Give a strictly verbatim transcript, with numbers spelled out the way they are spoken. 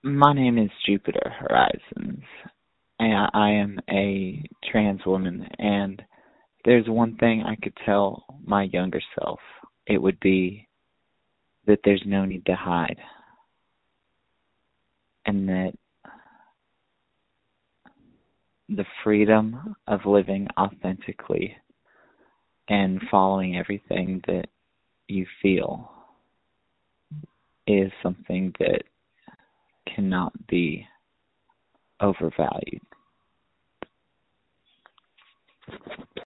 My name is Jupiter Horizons, and I am a trans woman, and there's one thing I could tell my younger self. It would be that there's no need to hide, and that the freedom of living authentically and following everything that you feel is something that cannot be overvalued.